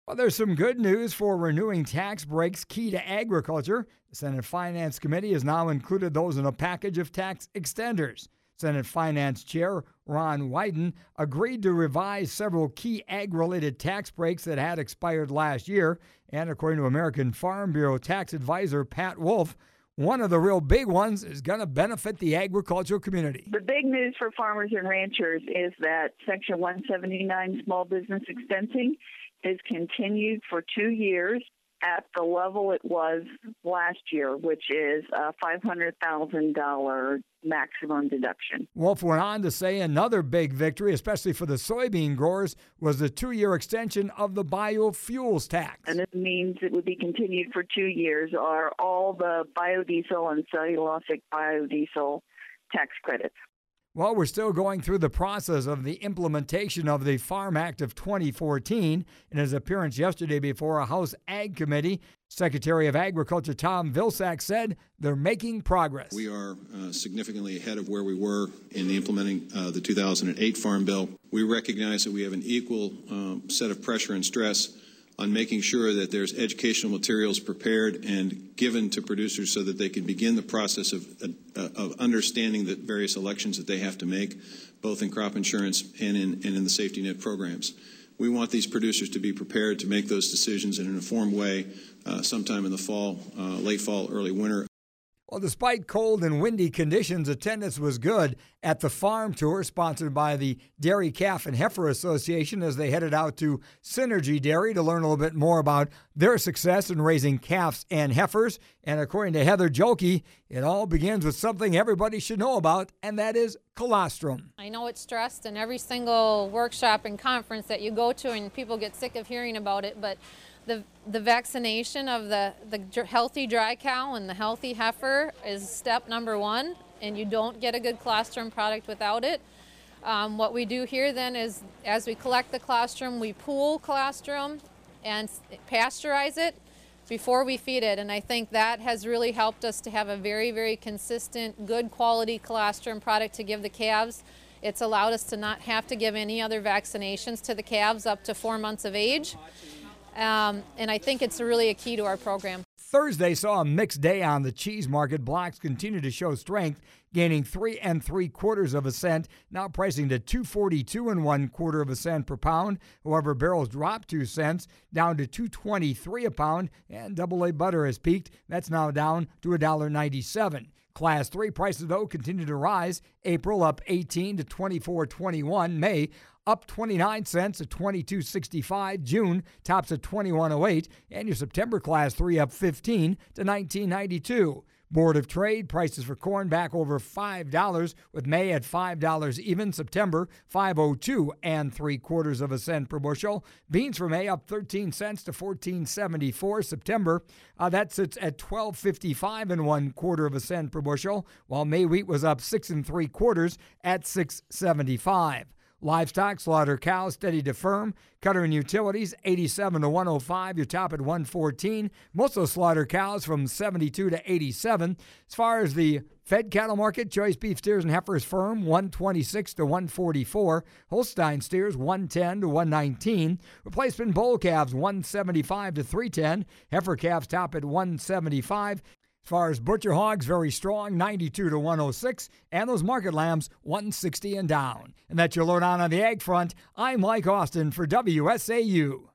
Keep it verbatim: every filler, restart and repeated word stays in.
Well, there's some good news for renewing tax breaks key to agriculture. The Senate Finance Committee has now included those in a package of tax extenders. Senate Finance Chair Ron Wyden agreed to revise several key ag-related tax breaks that had expired last year. And according to American Farm Bureau tax advisor Pat Wolf, one of the real big ones is going to benefit the agricultural community. The big news for farmers and ranchers is that Section one seventy-nine small business expensing is continued for two years at the level it was last year, which is a five hundred thousand dollars maximum deduction. Wolf went on to say another big victory, especially for the soybean growers, was the two-year extension of the biofuels tax. And this means it would be continued for two years, or all the biodiesel and cellulosic biodiesel tax credits. Well, we're still going through the process of the implementation of the Farm Act of twenty fourteen. In his appearance yesterday before a House Ag Committee, Secretary of Agriculture Tom Vilsack said they're making progress. We are uh, significantly ahead of where we were in implementing uh, the two thousand eight Farm Bill. We recognize that we have an equal um, set of pressure and stress on making sure that there's educational materials prepared and given to producers so that they can begin the process of, uh, of understanding the various elections that they have to make, both in crop insurance and in, and in the safety net programs. We want these producers to be prepared to make those decisions in an informed way uh, sometime in the fall, uh, late fall, early winter. Well, despite cold and windy conditions, attendance was good at the farm tour sponsored by the Dairy Calf and Heifer Association as they headed out to Synergy Dairy to learn a little bit more about their success in raising calves and heifers. And according to Heather Jolke, it all begins with something everybody should know about, and that is colostrum. I know it's stressed in every single workshop and conference that you go to, and people get sick of hearing about it, but The, the vaccination of the, the healthy dry cow and the healthy heifer is step number one, and you don't get a good colostrum product without it. Um, what we do here then is, as we collect the colostrum, we pool colostrum and pasteurize it before we feed it, and I think that has really helped us to have a very, very consistent, good quality colostrum product to give the calves. It's allowed us to not have to give any other vaccinations to the calves up to four months of age. Um, and I think it's really a key to our program. Thursday saw a mixed day on the cheese market. Blocks continue to show strength, gaining three and three quarters of a cent, now pricing to two forty-two and one quarter of a cent per pound. However, barrels dropped two cents, down to two twenty-three a pound, and double A butter has peaked. That's now down to one ninety-seven. Class three prices, though, continue to rise. April up eighteen to twenty-four twenty-one. May up twenty-nine cents to twenty-two sixty-five. June tops at twenty-one oh eight. And your September Class three up fifteen to nineteen ninety-two. Board of Trade prices for corn back over five dollars, with May at five dollars even. September five oh two and three quarters of a cent per bushel. Beans for May up thirteen cents to fourteen seventy-four. September uh, that sits at twelve fifty-five and one quarter of a cent per bushel, while May wheat was up six and three quarters at six seventy-five. Livestock, slaughter cows steady to firm. Cutter and utilities eighty-seven to one oh five. Your top at one fourteen. Most of the slaughter cows from seventy-two to eighty-seven. As far as the fed cattle market, choice beef steers and heifers firm one twenty-six to one forty-four. Holstein steers one ten to one nineteen. Replacement bull calves one seventy-five to three ten. Heifer calves top at one seventy-five. As far as butcher hogs, very strong, ninety-two to one oh six, and those market lambs, one sixty and down. And that's your lowdown on the ag front. I'm Mike Austin for W S A U.